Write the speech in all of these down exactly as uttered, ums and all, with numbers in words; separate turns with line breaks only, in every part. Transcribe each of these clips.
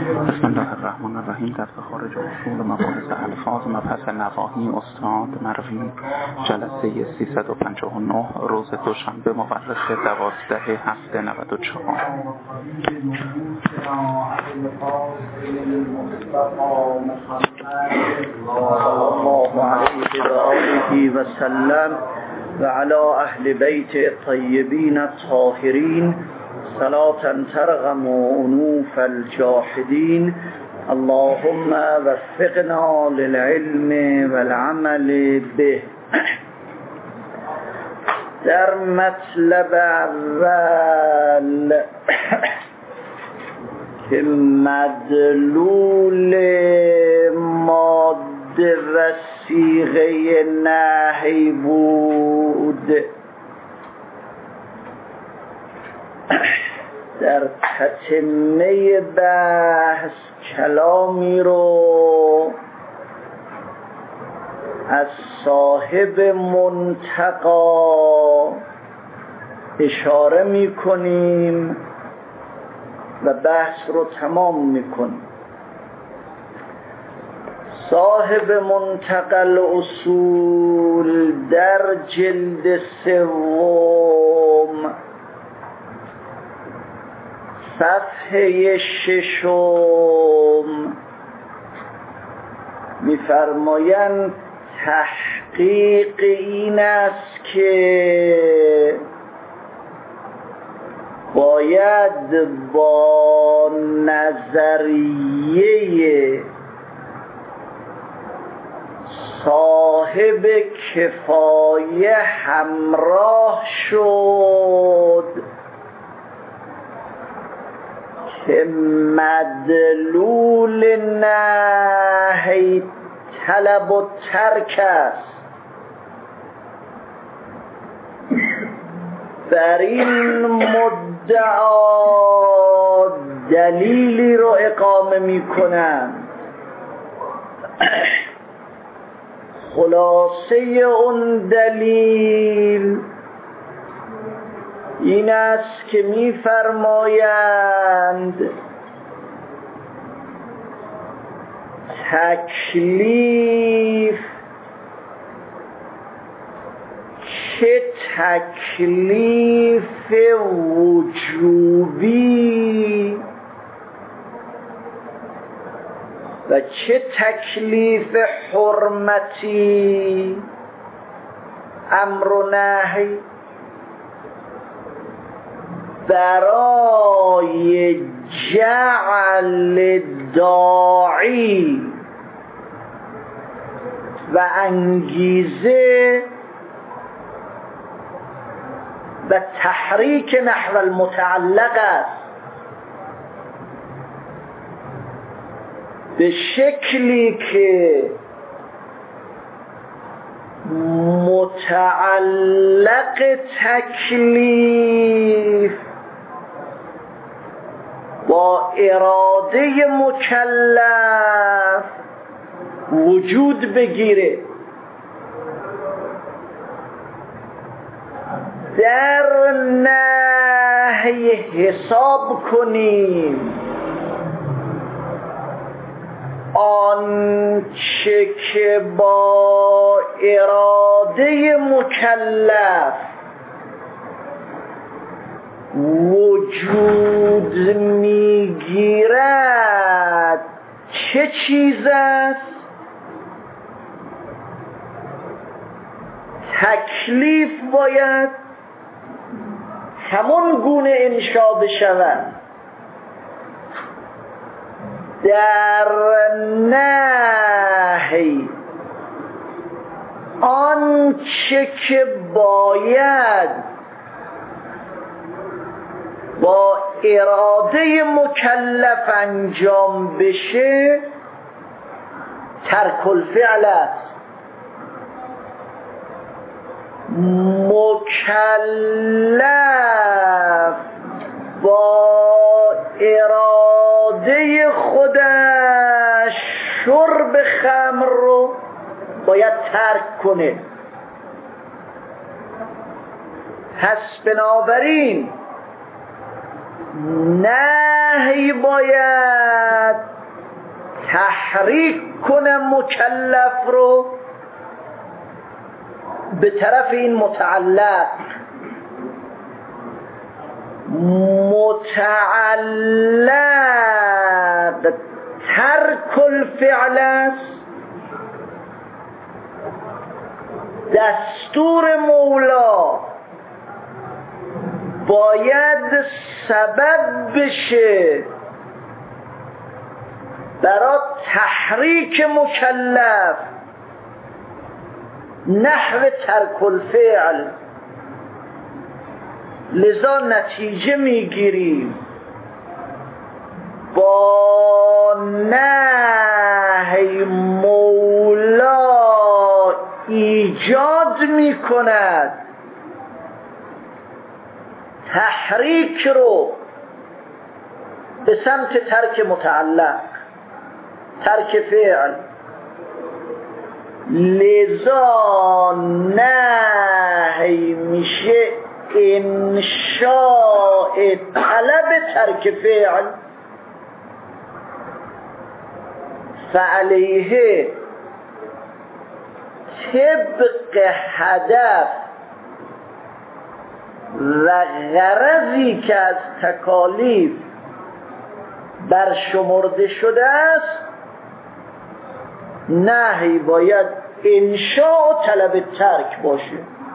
بسم الله الرحمن الرحیم. در خارج اصول مباحث الفاظ مبحث نواهی استاد مروی، جلسه سیصد و پنجاه و نه، روز دوشنبه مورخ دوازده هفته نود و چهار.
الله علیه و آله و سلم و علی اهل بیت الطیبین الطاهرین صلاة ترغم انوف الجاحدین. اللهم وفقنا للعلم والعمل به. در مطلب اول که مدلول ماده و صیغه نهی بود، در تتمه بحث کلامی رو از صاحب منتقا اشاره می کنیم و بحث رو تمام می کنیم. صاحب منتقا الاصول در جلد سوم صفحه ششم می‌فرمایند تحقیق این است که باید با نظریه صاحب کفایه همراه شد که مدلول نهی طلب و ترک است. بر این مدعا دلیلی رو اقامه می کنند. خلاصه اون دلیل این است که می‌فرمایند تکلیف چه تکلیف وجوبی و چه تکلیف حرمتی امر و نهی برای جعل داعی و انگیزه و تحریک نحو المتعلق است، به شکلی که متعلق تکلیف با اراده مکلف وجود بگیره. در نهی حساب کنیم آنچه که با اراده مکلف وجود میگیرد چه چیز است؟ تکلیف باید همون گونه انشا بشود. در نهی آنچه که باید با اراده مکلف انجام بشه ترک الفعل است. مکلف با اراده خودش شرب خمر رو باید ترک کنه. پس بنابراین نهی باید تحریک کنه مکلف رو به طرف این متعلق. متعلق ترک الفعل است، دستور مولا باید سبب بشه برای تحریک مکلف نحو ترک الفعل. لذا نتیجه میگیریم با نهی مولا ایجاد میکند تحریک رو به سمت ترک متعلق، ترک فعل. لذا نهی میشه انشاء طلب ترک فعل، فعلیه طبق هدف و غرضی که از تکالیف برشمرده شده است، نهی باید انشاء و طلب ترک باشه.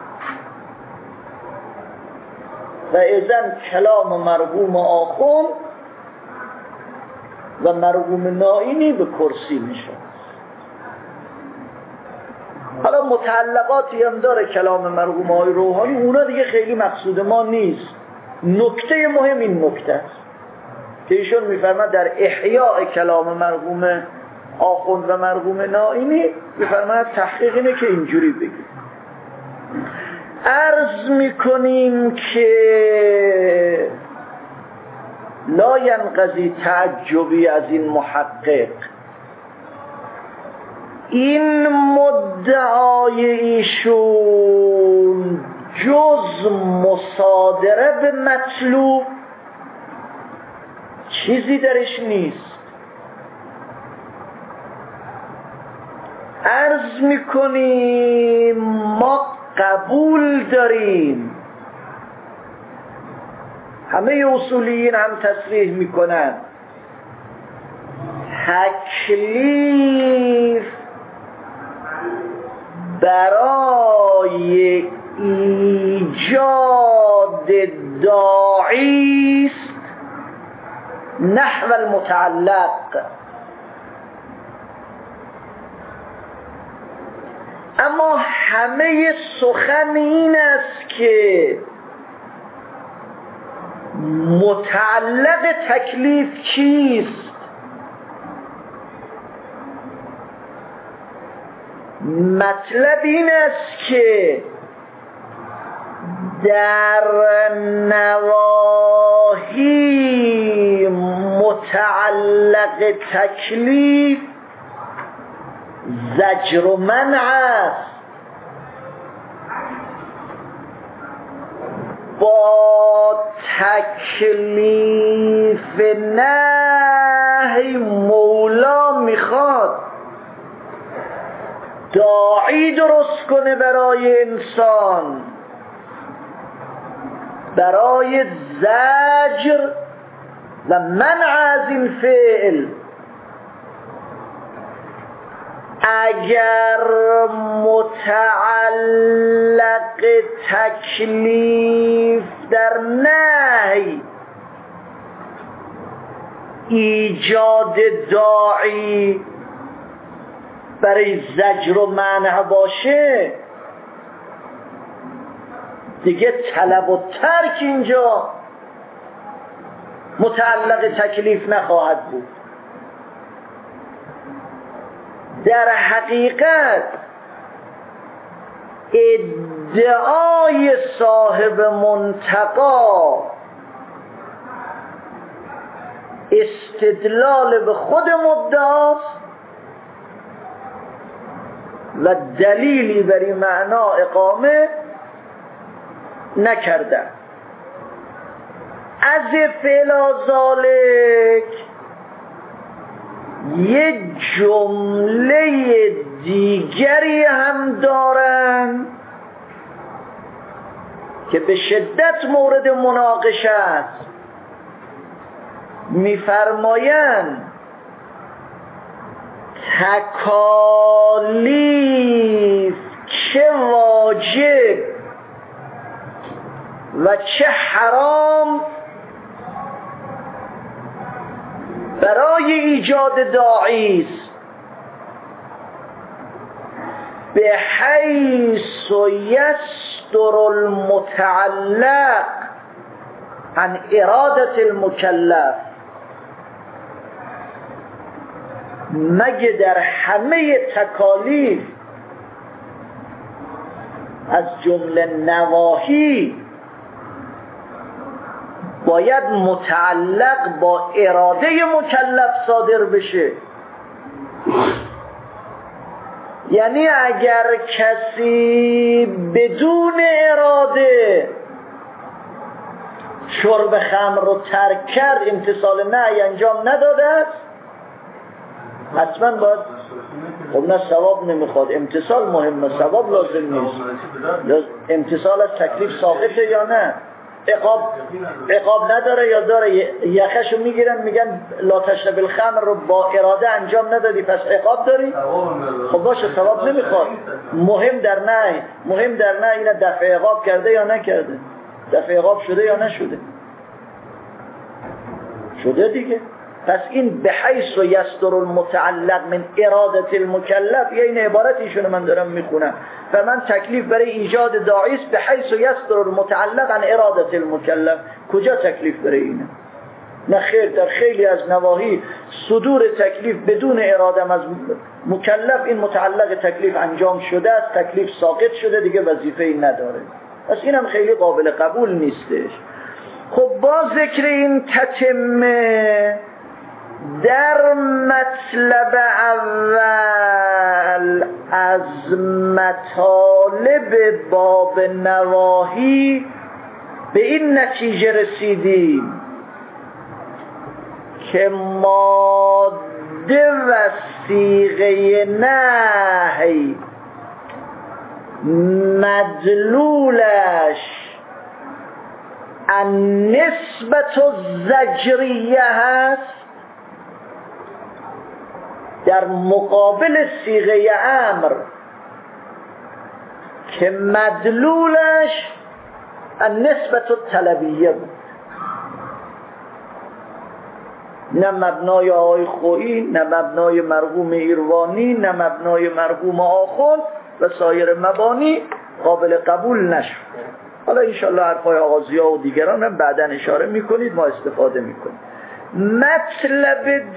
و اذن کلام مرحوم آخوند و مرحوم نائینی به کرسی میشه. حالا متعلقاتی هم داره کلام مرحوم آقای روحانی، اونا دیگه خیلی مقصود ما نیست. نکته مهم این نکته است که ایشون میفرماد در احیاء کلام مرحوم آخوند و مرحوم نائینی میفرماد تحقیق اینه که اینجوری بگید. عرض میکنیم که لا ینقضی تعجبی از این محقق. این مدعای ایشون جز مصادره به مطلوب چیزی درش نیست. عرض میکنیم ما قبول داریم، همه اصولیین هم تصریح میکنن، تکلیف برای ایجاد داعی است نحو المتعلق. اما همه سخن این است که متعلق تکلیف چیست؟ مطلب این است که در نواهی متعلق تکلیف زجر و منع است، با تکلیف نهی مولا میخواد داعی درست کنه برای انسان، برای زجر و منع از این فعل. اگر متعلق تکلیف در نهی ایجاد داعی برای زجر و منع باشه، دیگه طلب و ترک اینجا متعلق تکلیف نخواهد بود. در حقیقت ادعای صاحب منتقا استدلال به خود مدعاست و دلیلی بر این معنا اقامه نکردن. از فعل ذالک یه جمله دیگری هم دارن که به شدت مورد مناقشه است. میفرمایند تکالیف چه واجب و چه حرام برای ایجاد داعی است، به حیث یصدر المتعلق عن اراده المکلف، مگه در همه تکالیف از جمله نواهی باید متعلق با اراده مکلف صادر بشه؟ یعنی اگر کسی بدون اراده شرب خمر رو ترک کرد، امتثال نهی انجام نداده است، حتما باید، خب نه ثواب نمیخواد، امتثال مهمه، ثواب لازم نیست. امتثال از تکلیف ساقطه یا نه؟ عقاب عقاب نداره یا داره؟ یخشو میگیرن میگن لا تشرب الخمر رو با اراده انجام ندادی پس عقاب داری؟ خب باشه، ثواب نمیخواد. مهم در نه مهم در نه اینه دفع عقاب کرده یا نکرده، دفع عقاب شده یا نشده. شده دیگه. پس این به حیث یصدر المتعلق من اراده المکلف، یه این عبارتیشون من دارم میخونم، فرمان تکلیف برای ایجاد داعی است به حیث یصدر المتعلق عن اراده المکلف. کجا تکلیف برای اینه؟ نه خیر، در خیلی از نواحی صدور تکلیف بدون اراده از مکلف، این متعلق تکلیف انجام شده است، تکلیف ساقط شده، دیگه وظیفه‌ای نداره. پس اینم خیلی قابل قبول نیستش. خب با ذکر این تتمه در مطلب اول از مطالب باب نواهی به این نتیجه رسیدیم که ماده و صیغه نهی مدلولش النسبت الزجریه هست در مقابل صیغه امر که مدلولش النسبت الطلبیه بود. نه مبنای آقای خویی، نه مبنای مرحوم ایروانی، نه مبنای مرحوم آخوند و سایر مبانی قابل قبول نشد. حالا انشاءالله حرفای آغازیا و دیگران هم بعداً اشاره میکنید، ما استفاده میکنیم. مطلب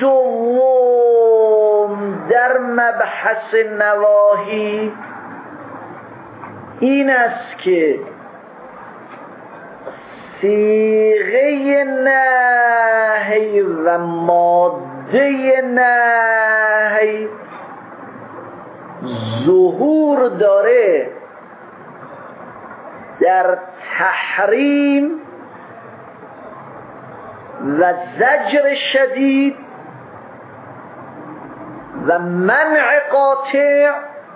دوم در مبحث نواهی این است که صیغه نهی و ماده نهی ظهور داره در تحریم و زجر شدید و منع قاطع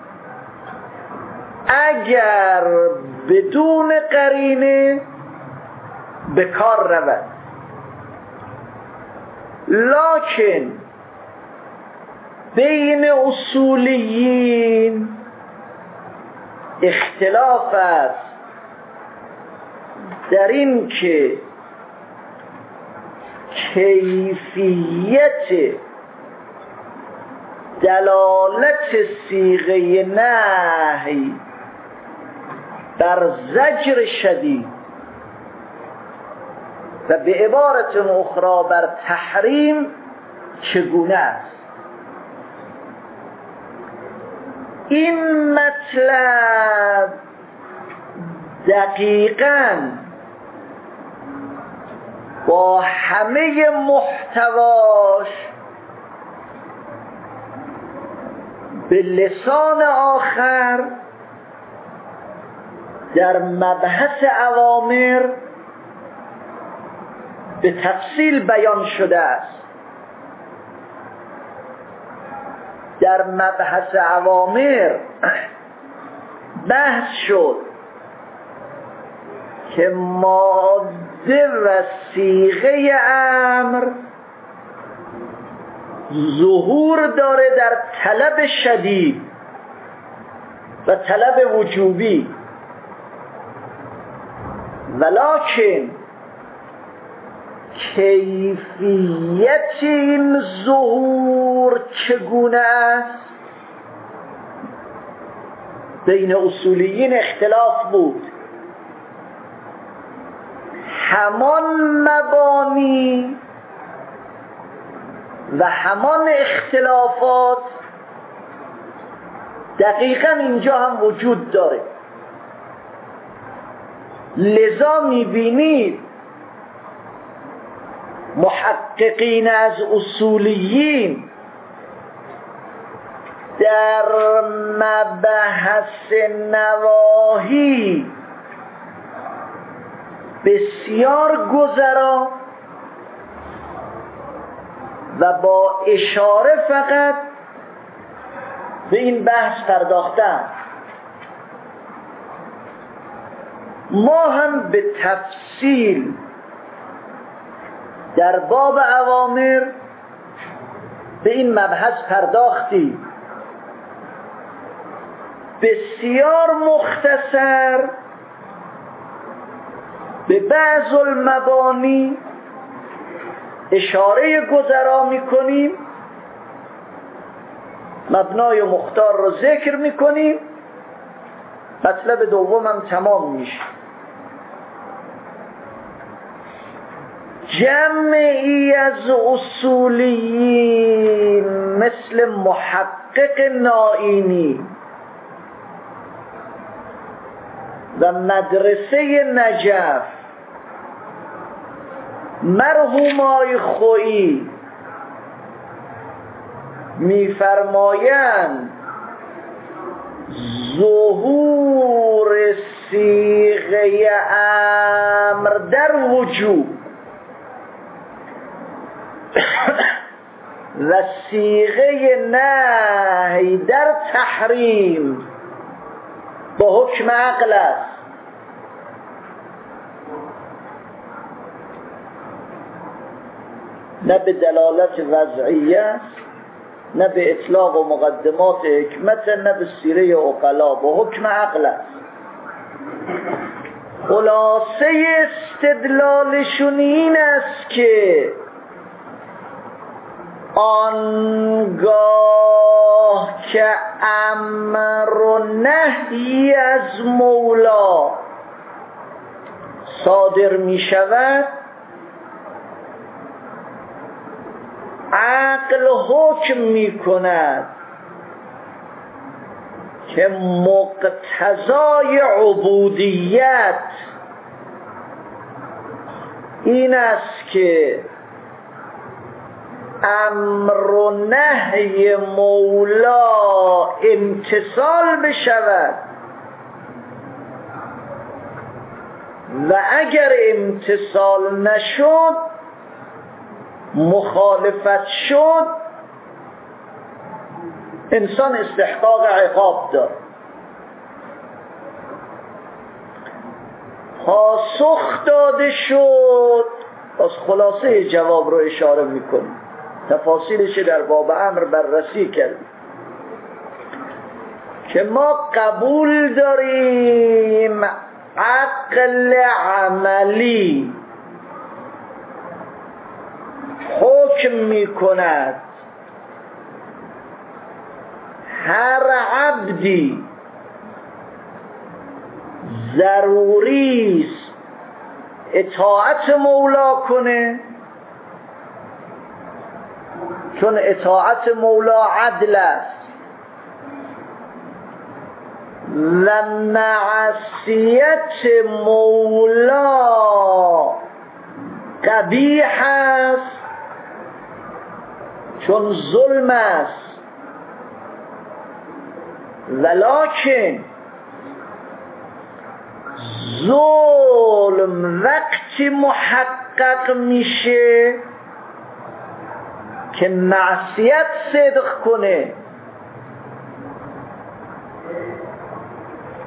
اگر بدون قرینه به کار رود. لکن بین اصولیین اختلاف است در این که کیفیت دلالت صیغه نهی بر زجر شدید و به عبارت اخرى بر تحریم چگونه است. این مطلب دقیقاً با همه محتواش به لسان آخر در مبحث اوامر به تفصیل بیان شده است. در مبحث اوامر بحث شد که ماده و صیغه امر ظهور داره در طلب شدید و طلب وجوبی، ولکن کیفیت این ظهور چگونه است بین اصولیین اختلاف بود. همان مبانی و همان اختلافات دقیقا اینجا هم وجود داره. لذا میبینید محققین از اصولیین در مبحث نواهی بسیار گذرا و با اشاره فقط به این بحث پرداختن. ما هم به تفصیل در باب اوامر به این مبحث پرداختیم، بسیار مختصر به بعض المبانی اشاره گذرا میکنیم، مبنای مختار رو ذکر میکنیم، مطلب دوم هم تمام میشه. جمعی از اصولیین مثل محقق نائینی و مدرسه نجف مرحوم آی خویی میفرمایند ظهور صیغه امر در وجوب و صیغه نهی در تحریم با حکم عقل است. نه به دلالت وضعیه، نه به اطلاق و مقدمات حکمت، نه به سیره عقلا، با حکم عقل است. خلاصه استدلالشون این است که آنگاه که امر و نهی از مولا صادر می شود، عقل حکم می کند که مقتضای عبودیت این است که امر و نهی مولا امتثال بشود و اگر امتثال نشد، مخالفت شد، انسان استحقاق عقاب دارد. پاسخ داده شد، از خلاصه جواب رو اشاره میکنیم، تفاصیلش در باب امر بررسی کردیم که ما قبول داریم عقل عملی حکم میکند هر عبدی ضروری است اطاعت مولا کنه، چون اطاعت مولا عدل است، و معصیت مولا قبیح است، چون ظلم است. ولکن ظلم وقتی محقق میشه که معصیت صدق کنه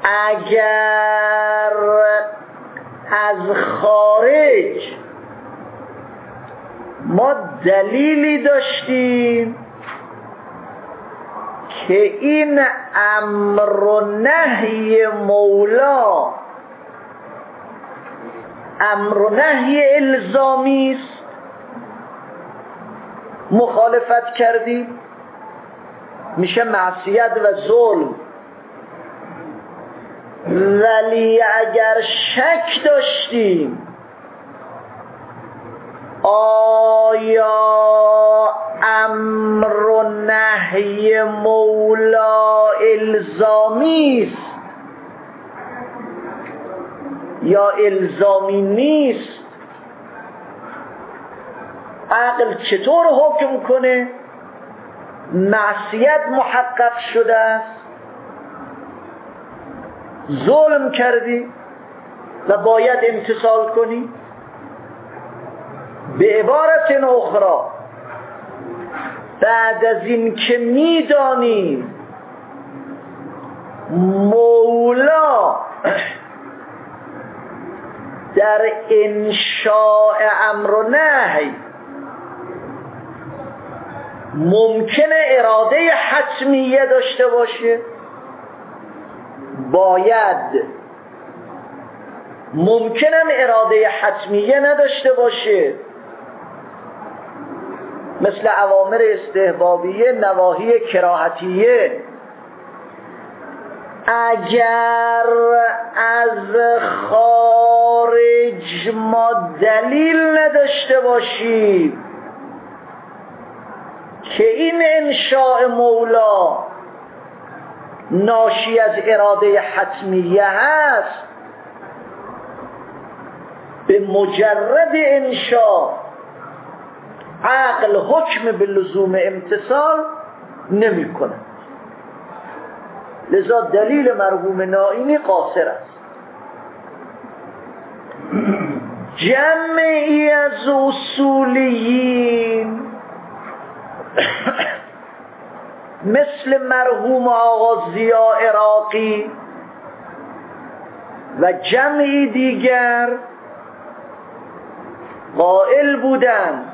اگر از خارج ما دلیلی داشتیم که این امر و نهی مولا امر و نهی الزامی است، مخالفت کردیم، میشه معصیت و ظلم. ولی اگر شک داشتیم آیا امر و نهی مولا الزامی است یا الزامی نیست، عقل چطور حکم کنه معصیت محقق شده است، ظلم کردی و باید امتثال کنی؟ به عبارت اخرى بعد از این که میدانیم مولا در انشاء امر و نهی ممکنه اراده حتمیه داشته باشه، باید ممکنه اراده حتمیه نداشته باشه، مثل اوامر استحبابیه، نواهی کراهتیه. اگر از خارج ما دلیل نداشته باشیم که این انشاء مولا ناشی از اراده حتمیه هست، به مجرد انشاء عقل حکم به لزوم امتثال نمی کنه. لذا دلیل مرحوم نائینی قاصر است. جمعی از اصولیین مثل مرحوم آقا ضیا عراقی و جمعی دیگر قائل بودند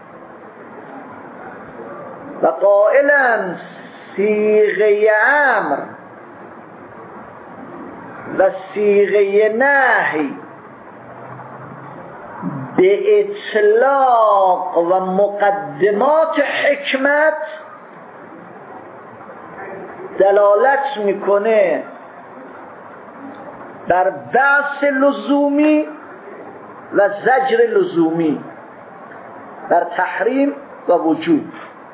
و قائلن صیغه امر و صیغه نهی به اطلاق و مقدمات حکمت دلالت میکنه بر بعث لزومی و زجر لزومی، بر تحریم و وجوب.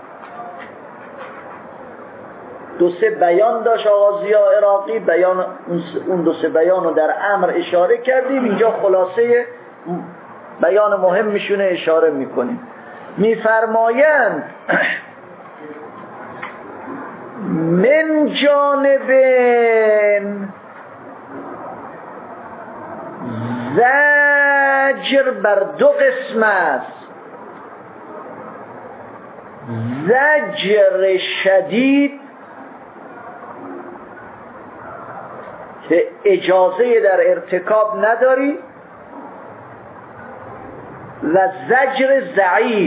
دو سه بیان داشت آقا ضیا عراقی، بیان اون دو سه بیان رو در امر اشاره کردیم، اینجا خلاصه بیان مهم میشونه اشاره میکنیم. میفرمایند من جانب زجر بر دو قسم است، زجر شدید که اجازه در ارتکاب نداری و زجر ضعیف.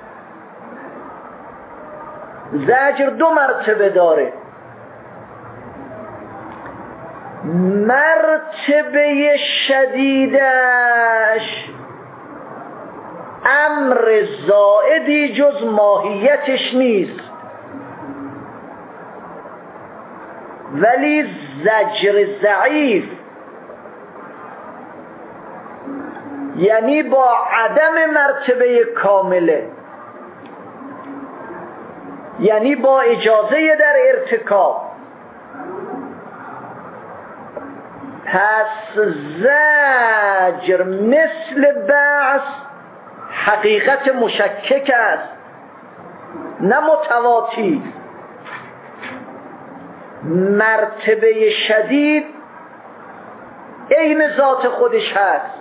زجر دو مرتبه داره، مرتبه شدیدش امر زائدی جز ماهیتش نیست، ولی زجر ضعیف یعنی با عدم مرتبه کامله، یعنی با اجازه در ارتکاب. پس زجر مثل بعث حقیقت مشکک است، نه متواتی. مرتبه شدید عین ذات خودش هست.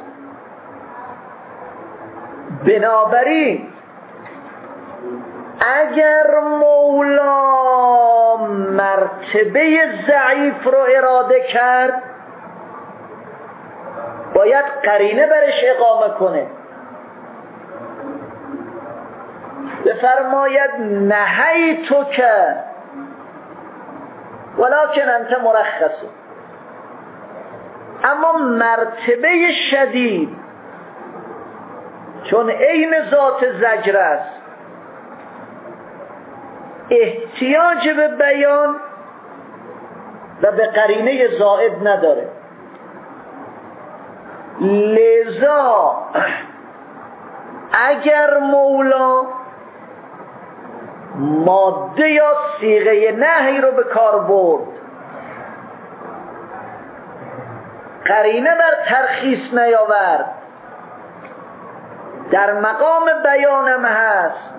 بنابراین اگر مولا مرتبه ضعیف رو اراده کرد باید قرینه برش اقامه کنه. بفرماید نهی تو که ولکن انت مرخصه. اما مرتبه شدید چون عین ذات زجر است، احتیاج به بیان و به قرینه زائد نداره. لذا اگر مولا ماده یا صیغه نهی رو به کار برد، قرینه بر ترخیص نیاورد، در مقام بیانم هست،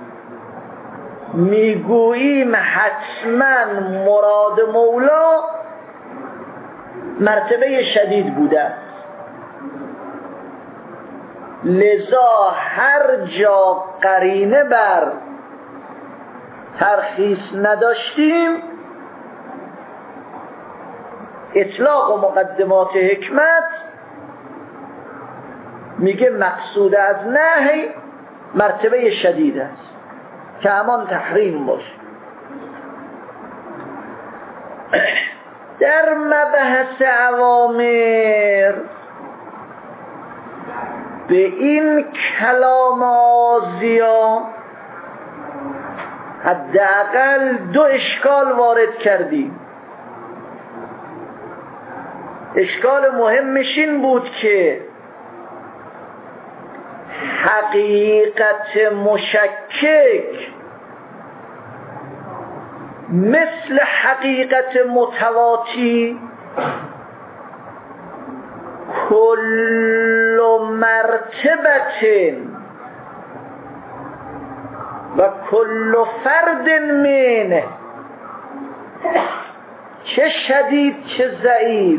میگوییم حتما مراد مولا مرتبه شدید بوده است. لذا هر جا قرینه بر ترخیص نداشتیم، اطلاق و مقدمات حکمت میگه مقصود از نهی مرتبه شدید است که همان تحریم باشه. در مبحث اوامر به این کلام آزیا حداقل دو اشکال وارد کردیم. اشکال مهمش این بود که حقیقت مشکک مثل حقیقت متواتی کل مرتبت و کل فرد منه، چه شدید چه ضعیف،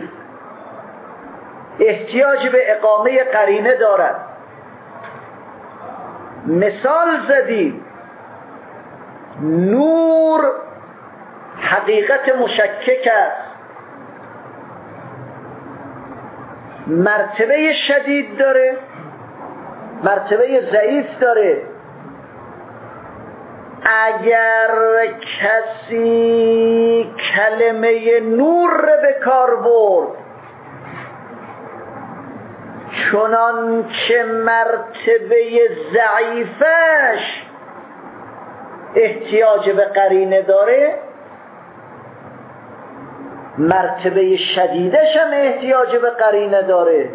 احتیاج به اقامه قرینه دارد. مثال زدیم، نور حقیقت مشکک است، مرتبه شدید داره، مرتبه ضعیف داره. اگر کسی کلمه نور رو به کار برد چنان که مرتبه ضعیفش احتیاج به قرینه داره، مرتبه شدیدش هم احتیاج به قرینه داره.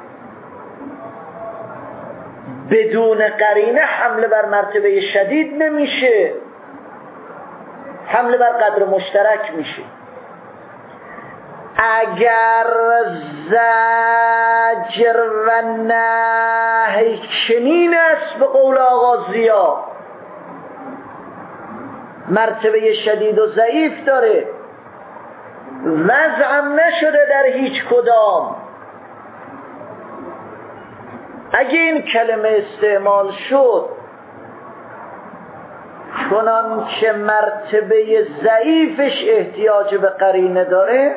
بدون قرینه حمله بر مرتبه شدید نمیشه، حمله بر قدر مشترک میشه. اگر زجر و نهی چنین است به قول آقا ضیا، مرتبه شدید و ضعیف داره، وضعم نشده در هیچ کدام، اگه این کلمه استعمال شد چنان که مرتبه ضعیفش احتیاج به قرینه داره،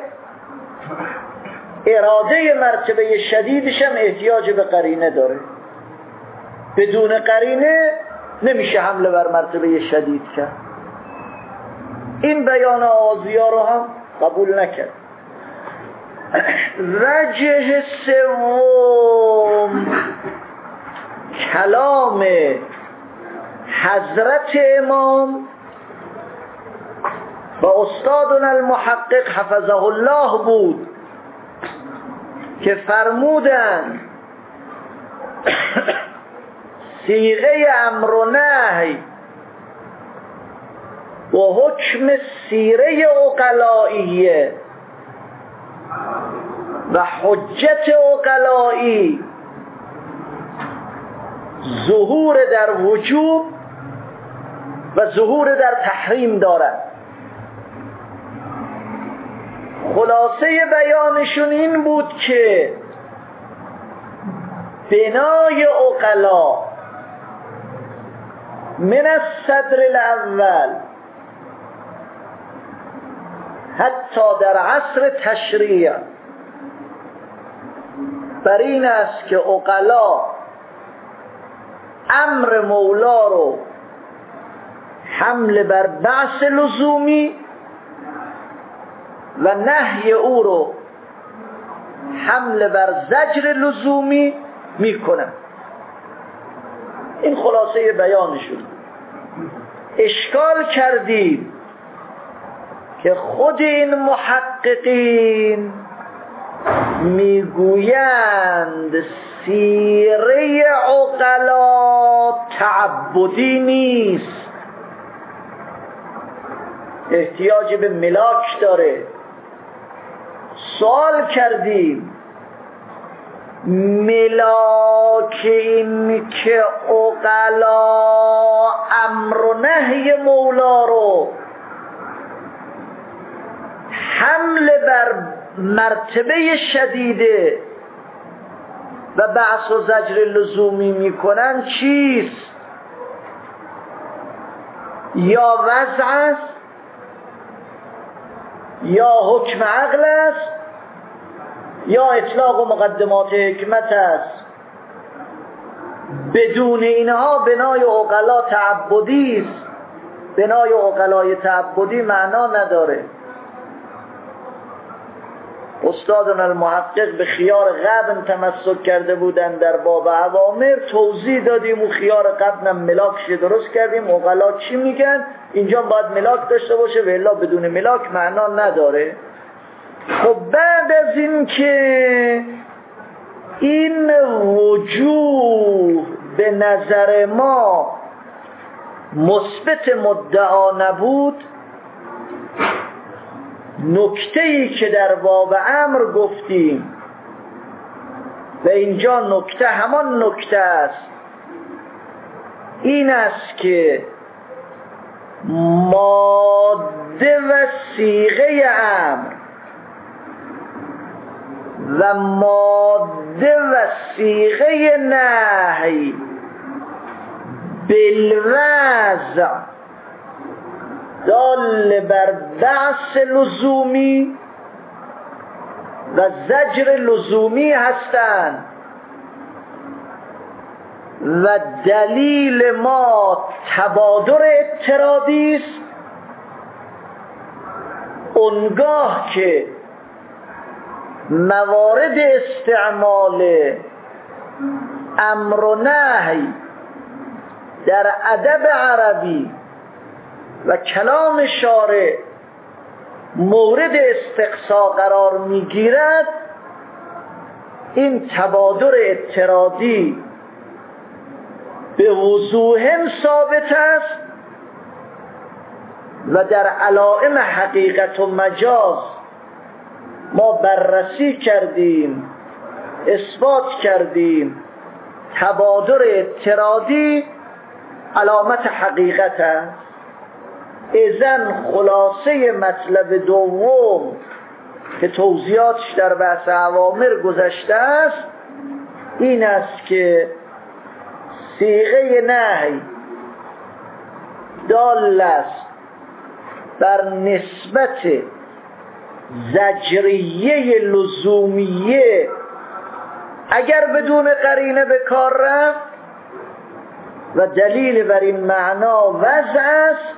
اراده مرتبه شدیدش هم احتیاج به قرینه داره. بدون قرینه نمیشه حمله بر مرتبه شدید کرد. این بیان آزیا رو هم قبول نکرد. وجه سوم کلام حضرت امام و استادنا المحقق حفظه الله بود که فرمودند صیغه امر و نهی و حکم سیره عقلائیه و حجت عقلائی ظهور در وجوب و ظهور در تحریم دارد. خلاصه بیانشون این بود که بنای عقلا من الصدر الاول حتی در عصر تشریع بر این است که عقلا امر مولا رو حمل بر بعث لزومی و نهی او رو حمل بر زجر لزومی میکنن. این خلاصه بیانشون. اشکال کردیم که خود این محققین میگویند سیره عقلا تعبدی نیست، احتیاج به ملاک داره. سوال کردیم ملاک این که عقلا امر و نهی مولا رو حمل بر مرتبه شدیده و بعث و زجر لزومی میکنن چیست؟ یا وضع است یا حکم عقل است یا اطلاق و مقدمات حکمت است. بدون اینها بنای عقلا تعبدی است. بنای عقلای تعبدی معنا نداره. استادنا المحقق به خیار قبن تمسک کرده بودن در باب اوامر، توضیح دادیم و خیار قبنم ملاکش درست کردیم. عقلا چی میگن؟ اینجا باید ملاک داشته باشه و الا بدون ملاک معنا نداره. خب بعد از این که این وجوه به نظر ما مثبت مدعا نبود، نکته‌ای که در باب امر گفتیم و اینجا نکته همان نکته است، این است که ماده و صیغه امر و ماده و صیغه نهی بالوضع دال بر بعث لزومی و زجر لزومی هستند و دلیل ما تبادر اضطرادی است. اونگاه که موارد استعمال امر و نهی در ادب عربی و کلام شارع مورد استقصا قرار میگیرد، این تبادر اضطرادی به وضوح ثابت است و در علائم حقیقت و مجاز ما بررسی کردیم، اثبات کردیم تبادر اضطرادی علامت حقیقت است. اذن خلاصه مطلب دوم که توضیحاتش در بحث اوامر گذشته است این است که صیغه نهی دال است بر نسبت زجریه لزومیه اگر بدون قرینه به کار رفت و دلیل بر این معنا وضع است،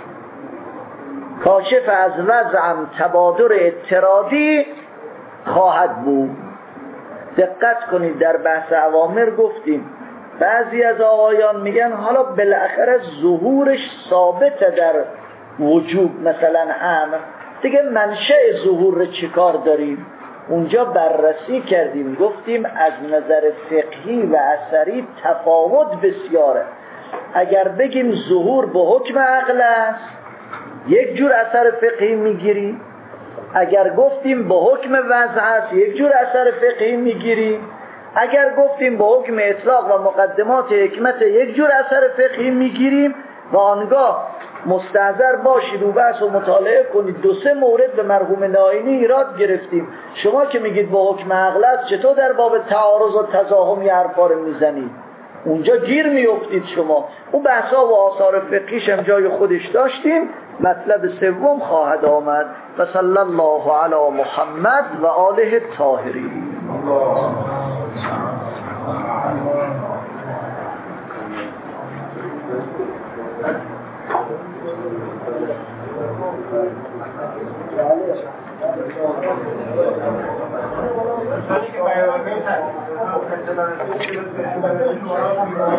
کاشف از وضعم تبادر اضطرادی خواهد بود. دقت کنید در بحث اوامر گفتیم بعضی از آقایان میگن حالا بالاخره ظهورش ثابته در وجوب، مثلا امر دیگه منشأ ظهور چه کار داریم؟ اونجا بررسی کردیم گفتیم از نظر فقهی و اثری تفاوت بسیاره. اگر بگیم ظهور به حکم عقل است یک جور اثر فقهی میگیری، اگر گفتیم به حکم وضع است یک جور اثر فقهی میگیریم، اگر گفتیم به حکم اطلاق و مقدمات حکمت یک جور اثر فقهی میگیریم. و آنگاه مستحضر باشید و بحث و مطالعه کنید. دو سه مورد به مرحوم ناینی ایراد گرفتیم. شما که میگید به حکم عقل است چطور در باب تعارض و تزاحم یه حرفا رو میزنید؟ اونجا گیر میافتید شما. اون بحثا و آثار فقهیش هم جای خودش داشتیم مطلب سوم خواهد آمد. و صلی الله علی محمد و آله الطاهرین.
Thank you.